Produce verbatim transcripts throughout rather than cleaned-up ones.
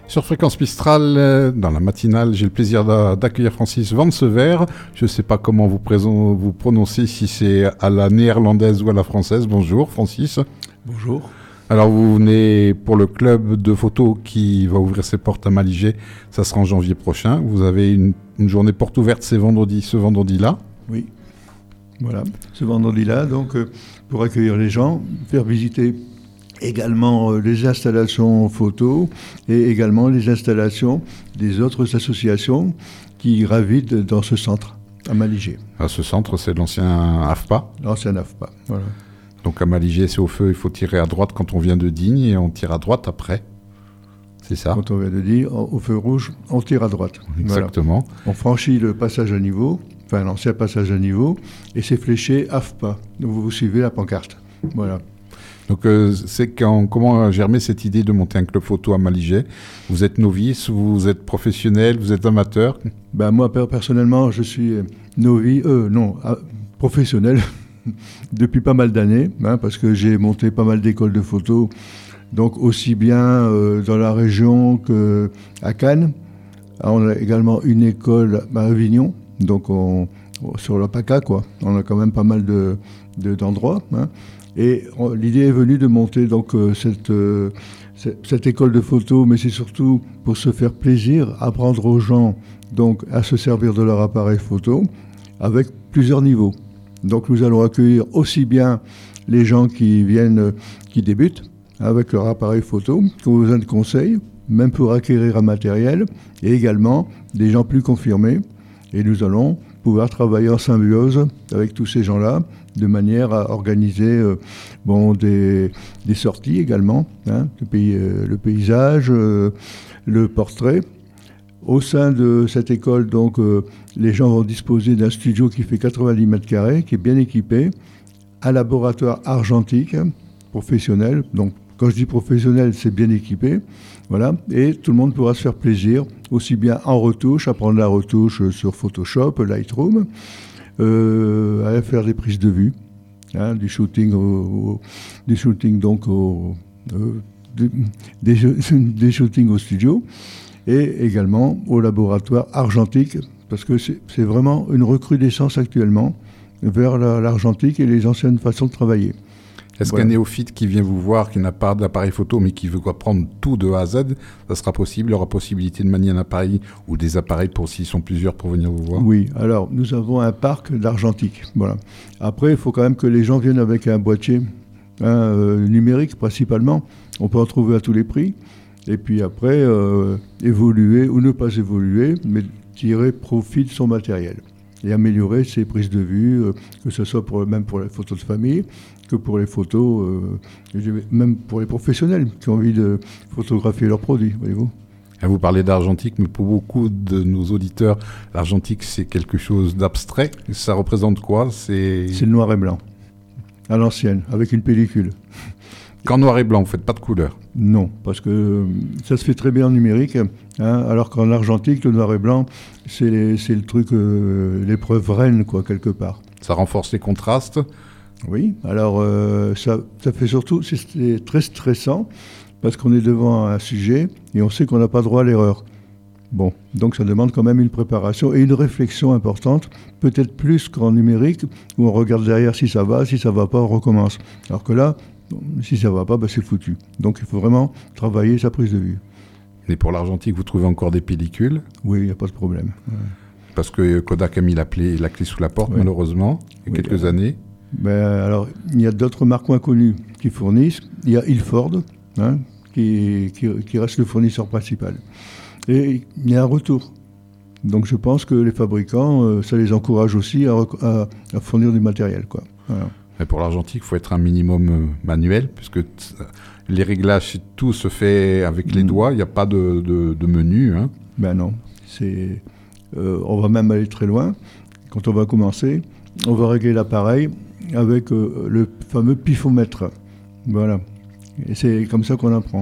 Sur Fréquence Mistral, dans la matinale, j'ai le plaisir d'accueillir Francis Vancever. Je ne sais pas comment vous, présent, vous prononcez, si c'est à la néerlandaise ou à la française. Bonjour Francis. Bonjour. Alors vous venez pour le club de photo qui va ouvrir ses portes à Malijai. Ça sera en janvier prochain. Vous avez une, une journée porte ouverte ce vendredi, ce vendredi-là. Oui, voilà, ce vendredi-là, donc euh, pour accueillir les gens, faire visiter également euh, les installations photos et également les installations des autres associations qui gravitent dans ce centre à Malijai. À ce centre, c'est l'ancien A F P A. L'ancien A F P A, voilà. Donc à Malijai, c'est au feu, il faut tirer à droite quand on vient de Digne et on tire à droite après. C'est ça. Quand on vient de Digne, au feu rouge, on tire à droite. Exactement. Voilà. On franchit le passage à niveau, enfin l'ancien passage à niveau, et c'est fléché A F P A. Donc vous, vous suivez la pancarte. Voilà. Donc, euh, c'est quand, comment a germé cette idée de monter un club photo à Malijai? Vous êtes novice, vous êtes professionnel, vous êtes amateur? Ben moi, personnellement, je suis novice, euh, non, euh, professionnel depuis pas mal d'années, hein, parce que j'ai monté pas mal d'écoles de photo, donc aussi bien euh, dans la région qu'à Cannes. Alors, on a également une école à Avignon, donc on, sur la PACA, quoi. On a quand même pas mal de, de, d'endroits, hein. Et on, l'idée est venue de monter donc euh, cette, euh, cette, cette école de photo, mais c'est surtout pour se faire plaisir, apprendre aux gens donc à se servir de leur appareil photo avec plusieurs niveaux. Donc nous allons accueillir aussi bien les gens qui viennent, euh, qui débutent avec leur appareil photo, qui ont besoin de conseils, même pour acquérir un matériel, et également des gens plus confirmés. Et nous allons pouvoir travailler en symbiose avec tous ces gens-là, de manière à organiser euh, bon, des, des sorties également, hein, le, pays, euh, le paysage, euh, le portrait. Au sein de cette école, donc, euh, les gens vont disposer d'un studio qui fait quatre-vingt-dix mètres carrés, qui est bien équipé, un laboratoire argentique, professionnel. Donc, quand je dis professionnel, c'est bien équipé. Voilà. Et tout le monde pourra se faire plaisir, aussi bien en retouche, apprendre la retouche sur Photoshop, Lightroom, Euh, à faire des prises de vue, hein, du shooting, au, au, du shooting donc au, euh, des, des, des shootings au studio et également au laboratoire argentique, parce que c'est, c'est vraiment une recrudescence actuellement vers la, l'argentique et les anciennes façons de travailler. Est-ce voilà. Qu'un néophyte qui vient vous voir, qui n'a pas d'appareil photo, mais qui veut apprendre tout de A à Z, ça sera possible? Il y aura possibilité de manier un appareil ou des appareils pour s'ils sont plusieurs pour venir vous voir? Oui, alors nous avons un parc d'argentique. Voilà. Après, il faut quand même que les gens viennent avec un boîtier hein, euh, numérique principalement. On peut en trouver à tous les prix. Et puis après, euh, évoluer ou ne pas évoluer, mais tirer profit de son matériel et améliorer ses prises de vue, euh, que ce soit pour, même pour les photos de famille, que pour les photos, euh, même pour les professionnels qui ont envie de photographier leurs produits, voyez-vous. Vous parlez d'argentique, mais pour beaucoup de nos auditeurs, l'argentique, c'est quelque chose d'abstrait. Ça représente quoi? C'est... c'est le noir et blanc, à l'ancienne, avec une pellicule. Qu'en noir et blanc, vous ne faites pas de couleur? Non, parce que euh, ça se fait très bien en numérique, hein, alors qu'en argentique, le noir et blanc, c'est, les, c'est le truc, euh, l'épreuve reine, quoi, quelque part. Ça renforce les contrastes? Oui, alors euh, ça, ça fait surtout, c'est, c'est très stressant, parce qu'on est devant un sujet et on sait qu'on n'a pas droit à l'erreur. Bon, donc ça demande quand même une préparation et une réflexion importante, peut-être plus qu'en numérique, où on regarde derrière si ça va, si ça ne va pas, on recommence. Alors que là, si ça ne va pas, bah c'est foutu. Donc il faut vraiment travailler sa prise de vue. Et pour l'argentique, vous trouvez encore des pellicules? Oui, il n'y a pas de problème. Ouais. Parce que Kodak a mis la clé, la clé sous la porte, oui. Malheureusement, il y a oui, quelques euh, années. Ben, alors, il y a d'autres marques moins connues qui fournissent. Il y a Ilford, hein, qui, qui, qui reste le fournisseur principal. Et il y a un retour. Donc je pense que les fabricants, euh, ça les encourage aussi à, à, à fournir du matériel, quoi. Voilà. Mais pour l'argentique, il faut être un minimum euh, manuel, puisque t- les réglages, tout se fait avec les mmh. doigts, il n'y a pas de, de, de menu. Hein. Ben non, c'est, euh, on va même aller très loin. Quand on va commencer, on va régler l'appareil avec euh, le fameux pifomètre. Voilà. Et c'est comme ça qu'on apprend.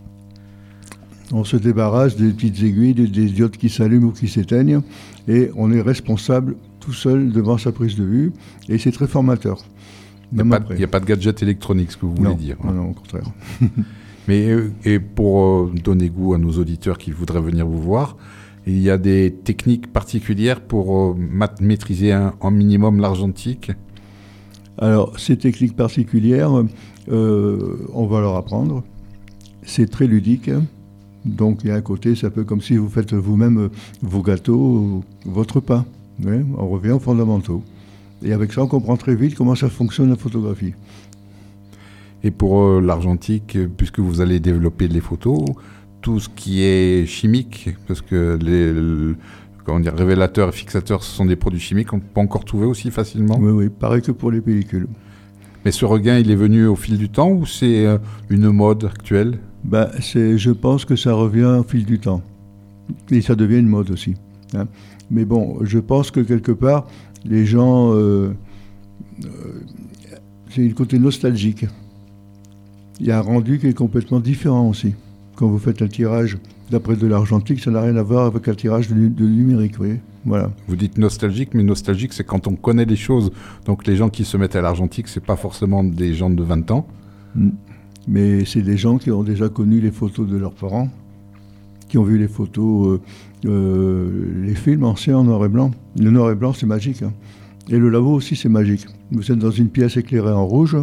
On se débarrasse des petites aiguilles, des, des diodes qui s'allument ou qui s'éteignent, et on est responsable tout seul devant sa prise de vue, et c'est très formateur. Il n'y a, a pas de gadget électronique, ce que vous voulez non, dire. Non, non, au contraire. Mais et pour euh, donner goût à nos auditeurs qui voudraient venir vous voir, il y a des techniques particulières pour euh, mat- maîtriser un, un minimum l'argentique? Alors, ces techniques particulières, euh, on va leur apprendre. C'est très ludique. Donc, il y a un côté, c'est un peu comme si vous faites vous-même vos gâteaux, votre pain. Ouais, on revient aux fondamentaux. Et avec ça, on comprend très vite comment ça fonctionne la photographie. Et pour euh, l'argentique, puisque vous allez développer les photos, tout ce qui est chimique, parce que les le, comment dire, révélateurs et fixateurs, ce sont des produits chimiques qu'on peut pas encore trouver aussi facilement. Oui, oui, pareil que pour les pellicules. Mais ce regain, il est venu au fil du temps ou c'est euh, une mode actuelle? Ben, c'est, je pense que ça revient au fil du temps. Et ça devient une mode aussi. Hein. Mais bon, je pense que quelque part, les gens... Euh, euh, c'est une côté nostalgique. Il y a un rendu qui est complètement différent aussi. Quand vous faites un tirage d'après de l'argentique, ça n'a rien à voir avec un tirage de, de numérique, vous voyez. Voilà. Vous dites nostalgique, mais nostalgique, c'est quand on connaît les choses. Donc les gens qui se mettent à l'argentique, c'est pas forcément des gens de vingt ans. Mais c'est des gens qui ont déjà connu les photos de leurs parents, qui ont vu les photos, euh, euh, les films anciens en noir et blanc. Le noir et blanc, c'est magique. Hein. Et le labo aussi, c'est magique. Vous êtes dans une pièce éclairée en rouge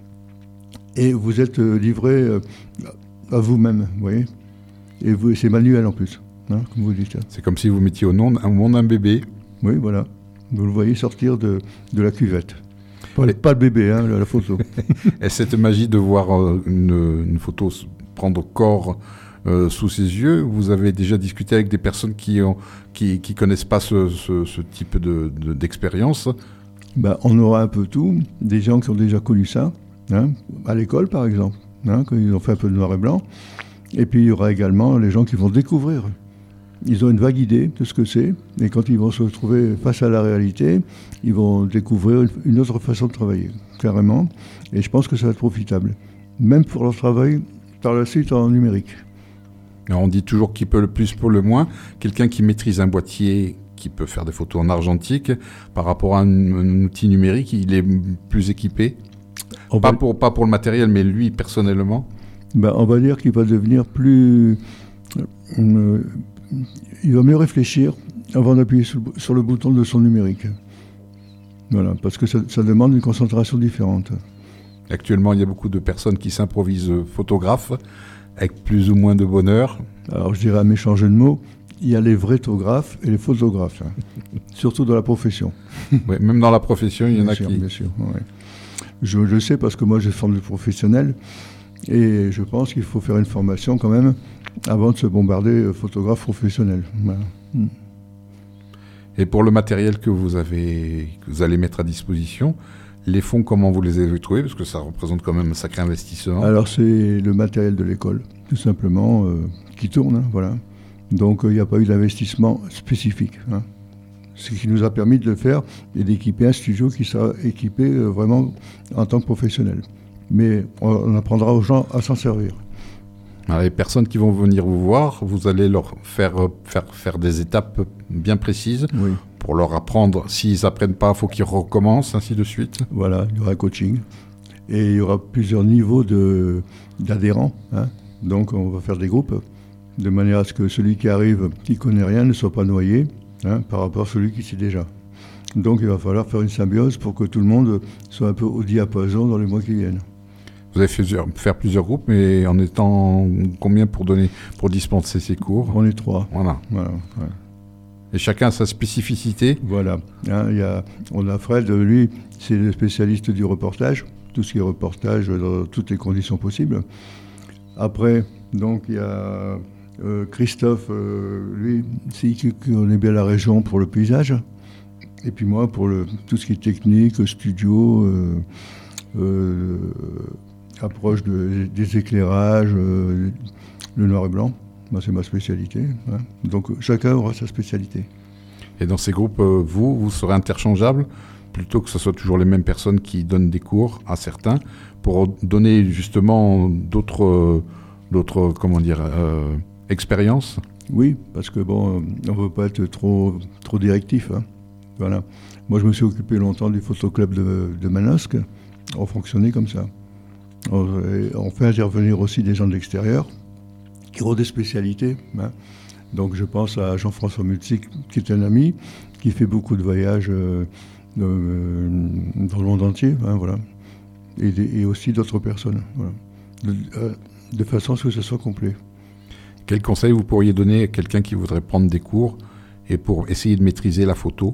et vous êtes euh, livré euh, à vous-même, vous voyez. Et vous, c'est manuel en plus, hein, comme vous dites. C'est comme si vous mettiez au monde, au monde un bébé. Oui, voilà. Vous le voyez sortir de, de la cuvette. Pas, et... pas le bébé, hein, la, la photo. Et cette magie de voir euh, une, une photo prendre corps euh, sous ses yeux, vous avez déjà discuté avec des personnes qui ont, qui, qui connaissent pas ce, ce, ce type de, de, d'expérience? Ben, on aura un peu tout. Des gens qui ont déjà connu ça, hein, à l'école par exemple, hein, quand ils ont fait un peu de noir et blanc. Et puis il y aura également les gens qui vont découvrir. Ils ont une vague idée de ce que c'est, et quand ils vont se retrouver face à la réalité, ils vont découvrir une autre façon de travailler, carrément. Et je pense que ça va être profitable, même pour leur travail par la suite en numérique. Alors on dit toujours qui peut le plus pour le moins. Quelqu'un qui maîtrise un boîtier, qui peut faire des photos en argentique, par rapport à un, un outil numérique, il est plus équipé. On pas, va... pour, pas pour le matériel, mais lui personnellement. Ben, on va dire qu'il va devenir plus... Euh, il va mieux réfléchir avant d'appuyer sur, sur le bouton de son numérique. Voilà, parce que ça, ça demande une concentration différente. Actuellement, il y a beaucoup de personnes qui s'improvisent photographes, avec plus ou moins de bonheur. Alors je dirais un méchant jeu de mots, il y a les vrais-tographes et les photographes, hein. Surtout dans la profession. Oui, même dans la profession, il y en bien a sûr, qui... Bien sûr, ouais. Je le sais parce que moi je forme des professionnels et je pense qu'il faut faire une formation quand même avant de se bombarder photographe professionnel. Voilà. Et pour le matériel que vous, avez, que vous allez mettre à disposition, les fonds, comment vous les avez trouvés? Parce que ça représente quand même un sacré investissement. Alors c'est le matériel de l'école, tout simplement, euh, qui tourne, hein, voilà. Donc il n'y a pas eu d'investissement spécifique, hein. Ce qui nous a permis de le faire et d'équiper un studio qui sera équipé euh, vraiment en tant que professionnel. Mais on, on apprendra aux gens à s'en servir. Alors, les personnes qui vont venir vous voir, vous allez leur faire faire, faire des étapes bien précises, oui, pour leur apprendre. S'ils n'apprennent pas, il faut qu'ils recommencent, ainsi de suite. Voilà, il y aura un coaching. Et il y aura plusieurs niveaux de, d'adhérents, hein. Donc on va faire des groupes, de manière à ce que celui qui arrive, qui ne connaît rien, ne soit pas noyé, hein, par rapport à celui qui sait déjà. Donc il va falloir faire une symbiose pour que tout le monde soit un peu au diapason dans les mois qui viennent. Vous avez fait faire plusieurs groupes, mais en étant combien pour donner, pour dispenser ces cours? On est trois. Voilà. Voilà, ouais. Et chacun a sa spécificité. Voilà. Hein, y a, on a Fred, lui, c'est le spécialiste du reportage, tout ce qui est reportage dans toutes les conditions possibles. Après, donc il y a euh, Christophe, euh, lui, c'est qui connaît bien la région pour le paysage. Et puis moi, pour le, tout ce qui est technique, studio, euh, euh, approche de, des éclairages, euh, le noir et blanc, ben, c'est ma spécialité. Hein. Donc chacun aura sa spécialité. Et dans ces groupes, euh, vous, vous serez interchangeables, plutôt que ce soit toujours les mêmes personnes qui donnent des cours à certains, pour donner justement d'autres, euh, d'autres comment dire, euh, expériences? Oui, parce que bon, on ne veut pas être trop, trop directif, hein. Voilà. Moi, je me suis occupé longtemps du photoclub de, de Manosque. On fonctionnait comme ça. On, on fait intervenir aussi des gens de l'extérieur qui ont des spécialités. Hein. Donc je pense à Jean-François Mutzik, qui est un ami, qui fait beaucoup de voyages euh, euh, dans le monde entier, hein, voilà. et, et aussi d'autres personnes, voilà. de, euh, de façon à ce que ce soit complet. Quel conseil vous pourriez donner à quelqu'un qui voudrait prendre des cours et pour essayer de maîtriser la photo?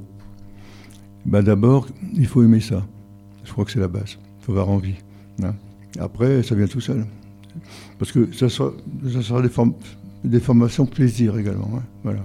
Ben d'abord, il faut aimer ça. Je crois que c'est la base. Il faut avoir envie. Hein. Après, ça vient tout seul. Parce que ça sera, ça sera des, form- des formations plaisir également. Hein. Voilà.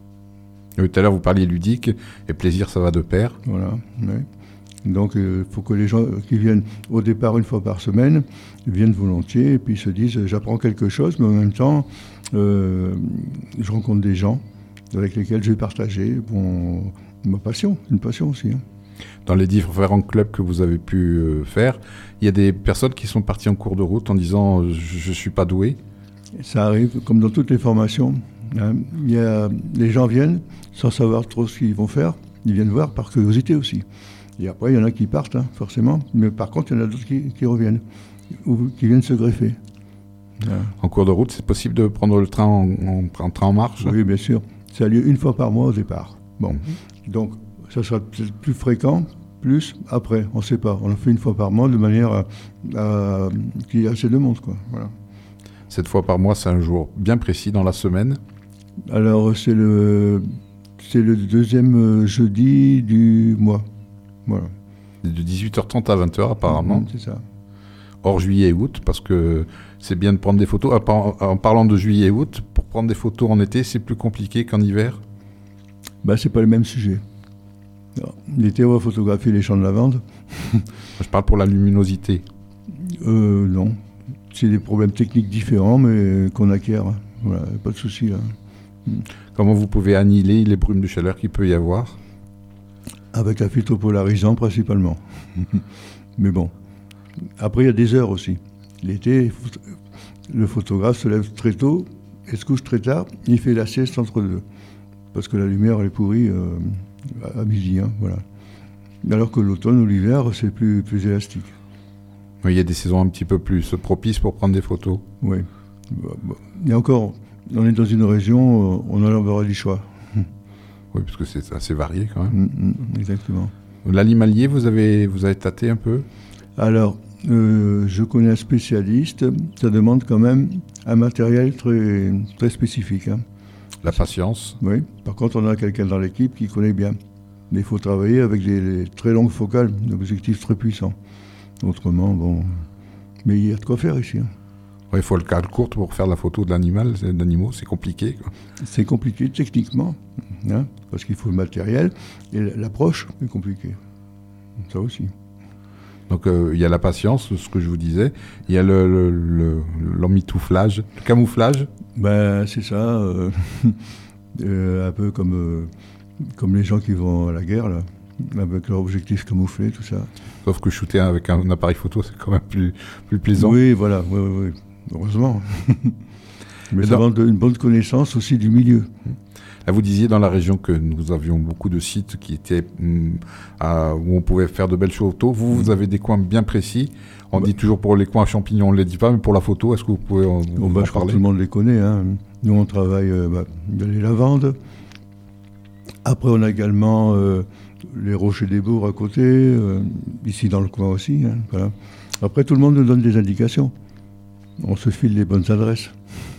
Et tout à l'heure, vous parliez ludique, et plaisir, ça va de pair. Voilà. Ouais. Donc, il euh, faut que les gens qui viennent au départ une fois par semaine viennent volontiers et puis se disent j'apprends quelque chose, mais en même temps, euh, je rencontre des gens avec lesquels je vais partager bon, ma passion, une passion aussi. Hein. Dans les différents clubs que vous avez pu euh, faire, il y a des personnes qui sont parties en cours de route en disant « je ne suis pas doué ». Ça arrive, comme dans toutes les formations. Hein. Il y a, les gens viennent sans savoir trop ce qu'ils vont faire. Ils viennent voir par curiosité aussi. Et après, il y en a qui partent, hein, forcément. Mais par contre, il y en a d'autres qui, qui reviennent ou qui viennent se greffer. Ouais. En cours de route, c'est possible de prendre le train en, en, en train en marche? Oui, bien sûr. Ça a lieu une fois par mois au départ. Bon. Mm-hmm. Donc, ça sera peut-être plus fréquent, plus après, on ne sait pas. On le fait une fois par mois de manière à, à, qu'il y ait assez de monde, quoi. Voilà. Cette fois par mois, c'est un jour bien précis dans la semaine? Alors, c'est le, c'est le deuxième jeudi du mois. Voilà. De dix-huit heures trente à vingt heures, apparemment. Mmh, c'est ça. Hors juillet et août, parce que c'est bien de prendre des photos. En parlant de juillet et août, pour prendre des photos en été, c'est plus compliqué qu'en hiver? Bah, c'est pas le même sujet. L'été, on va photographier les champs de lavande. Je parle pour la luminosité. Euh, non. C'est des problèmes techniques différents, mais qu'on acquiert. Voilà, pas de souci. Là. Comment vous pouvez annihiler les brumes de chaleur qu'il peut y avoir? Avec un filtre polarisant, principalement. Mais bon. Après, il y a des heures aussi. L'été, le photographe se lève très tôt et se couche très tard. Il fait la sieste entre deux. Parce que la lumière, elle est pourrie euh, à midi. Hein, voilà. Alors que l'automne ou l'hiver, c'est plus, plus élastique. Oui, il y a des saisons un petit peu plus propices pour prendre des photos. Oui. Et encore, on est dans une région, on aura du choix. Oui, parce que c'est assez varié quand même. Mmh, mmh, exactement. L'animalier, vous avez, vous avez tâté un peu? Alors, euh, je connais un spécialiste. Ça demande quand même un matériel très, très spécifique. Hein. La patience. Oui. Par contre, on a quelqu'un dans l'équipe qui connaît bien. Mais il faut travailler avec des, des très longues focales, des objectifs très puissants. Autrement, bon... Mais il y a de quoi faire ici. Hein. Oui, il faut le cadre court pour faire la photo de l'animal, d'animaux, c'est compliqué. Quoi. C'est compliqué techniquement, hein, parce qu'il faut le matériel, et l'approche est compliquée. Ça aussi. Donc euh, il y a la patience, ce que je vous disais, il y a le, le, le, l'emmitouflage, le camouflage. Ben, c'est ça, euh, euh, un peu comme, euh, comme les gens qui vont à la guerre, là, avec leur objectif camouflé, tout ça. Sauf que shooter avec un appareil photo, c'est quand même plus, plus plaisant. Oui, voilà, oui, oui, oui. Heureusement. Mais ça demande une bonne connaissance aussi du milieu. Là, vous disiez dans la région que nous avions beaucoup de sites qui étaient, hum, à, où on pouvait faire de belles photos. Vous, vous avez des coins bien précis. On bah, dit toujours pour les coins à champignons, on ne les dit pas, mais pour la photo, est-ce que vous pouvez en, bon, bah, en je crois parler? que tout le monde les connaît. Hein. Nous, on travaille euh, bah, les lavandes. Après, on a également euh, les Rochers des Bourgs à côté, euh, ici dans le coin aussi. Hein, voilà. Après, tout le monde nous donne des indications. On se file les bonnes adresses.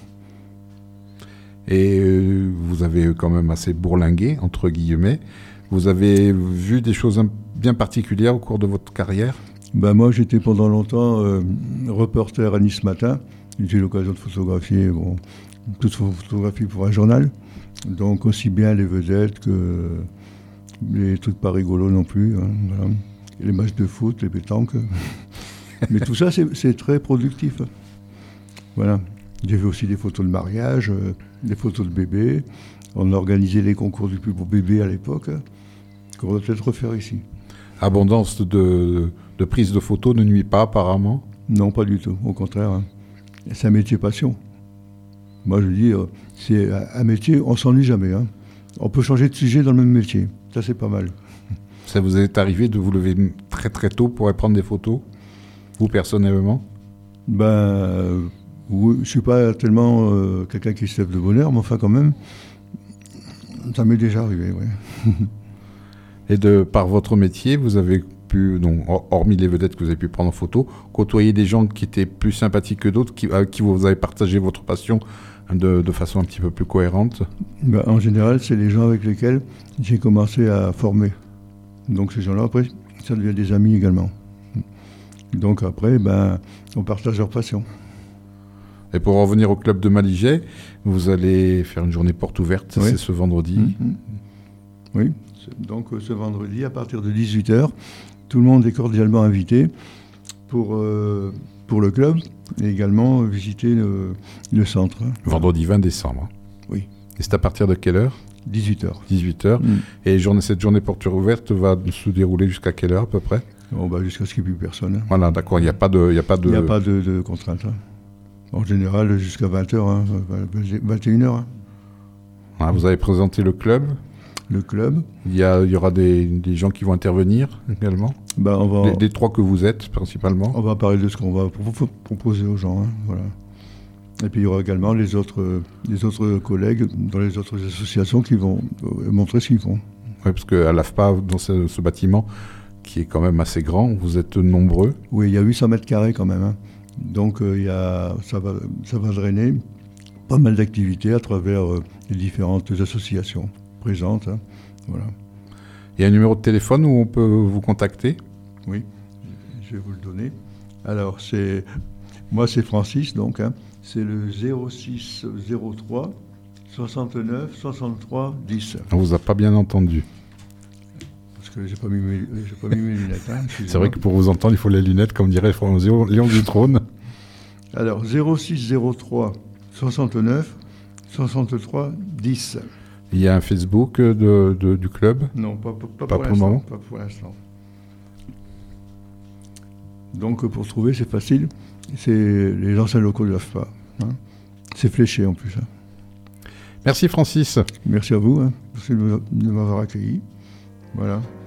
Et euh, vous avez quand même assez bourlingué, entre guillemets. Vous avez vu des choses bien particulières au cours de votre carrière? Ben moi, j'étais pendant longtemps euh, reporter à Nice Matin. J'ai eu l'occasion de photographier, bon, toute photographie pour un journal. Donc aussi bien les vedettes que les trucs pas rigolos non plus. Hein, voilà. Les matchs de foot, les pétanques. Mais tout ça, c'est, c'est très productif. Voilà. J'ai vu aussi des photos de mariage, euh, des photos de bébés. On organisait les concours du plus beau bébé à l'époque, hein, qu'on va peut-être refaire ici. Abondance de, de prise de photos ne nuit pas apparemment? Non, pas du tout. Au contraire, hein. C'est un métier passion. Moi, je dis, euh, c'est un métier, on s'ennuie jamais. Hein. On peut changer de sujet dans le même métier. Ça, c'est pas mal. Ça vous est arrivé de vous lever très très tôt pour aller prendre des photos, vous personnellement? Ben, euh, oui, je ne suis pas tellement euh, quelqu'un qui se lève de bonne heure, mais enfin quand même, ça m'est déjà arrivé, oui. Et de par votre métier, vous avez pu, donc, hormis les vedettes que vous avez pu prendre en photo, côtoyer des gens qui étaient plus sympathiques que d'autres, qui, à qui vous avez partagé votre passion de, de façon un petit peu plus cohérente? Ben, en général, c'est les gens avec lesquels j'ai commencé à former. Donc ces gens-là, après, ça devient des amis également. Donc après, ben, on partage leur passion. Et pour revenir au club de Malijai, vous allez faire une journée porte ouverte, oui. C'est ce vendredi. Mmh. Oui, donc ce vendredi, à partir de dix-huit heures, tout le monde est cordialement invité pour, euh, pour le club et également visiter le, le centre. Vendredi vingt décembre. Oui. Et c'est à partir de quelle heure? dix-huit heures. dix-huit heures. Mmh. Et journée, cette journée porte ouverte va se dérouler jusqu'à quelle heure à peu près? Oh, bah, jusqu'à ce qu'il n'y ait plus personne. Voilà, d'accord, il n'y a pas de... Il n'y a pas de, y a pas de, de contraintes. Hein. En général, jusqu'à vingt heures, hein, vingt et une heures. Hein. Ah, vous avez présenté le club? Le club. Il y, a, il y aura des, des gens qui vont intervenir également? Bah, on va, les, les trois que vous êtes, principalement? On va parler de ce qu'on va pro- proposer aux gens. Hein, voilà. Et puis il y aura également les autres, les autres collègues dans les autres associations qui vont montrer ce qu'ils font. Oui, parce qu'à l'A F P A, dans ce, ce bâtiment, qui est quand même assez grand, vous êtes nombreux. Oui, il y a huit cents mètres carrés quand même. Hein. Donc euh, il y a, ça, va, ça va drainer pas mal d'activités à travers euh, les différentes associations présentes. Hein. Voilà. Il y a un numéro de téléphone où on peut vous contacter? Oui, je vais vous le donner. Alors, c'est, moi c'est Francis, donc, hein, c'est le zéro six zéro trois soixante-neuf soixante-trois dix. On vous a pas bien entendu. Parce que j'ai pas mis mes, j'ai pas mis mes lunettes. Hein, c'est vrai que pour vous entendre, il faut les lunettes, comme dirait Léon du Trône. Alors, zéro six zéro trois soixante-neuf soixante-trois dix. Il y a un Facebook de, de, du club? Non, pas, pas, pas, pas pour, pour, l'instant, le pas pour l'instant. Donc, pour trouver, c'est facile. C'est les anciens locaux de l'A F P A. Hein. C'est fléché en plus. Hein. Merci Francis. Merci à vous. Hein. Merci de m'avoir accueilli. Voilà.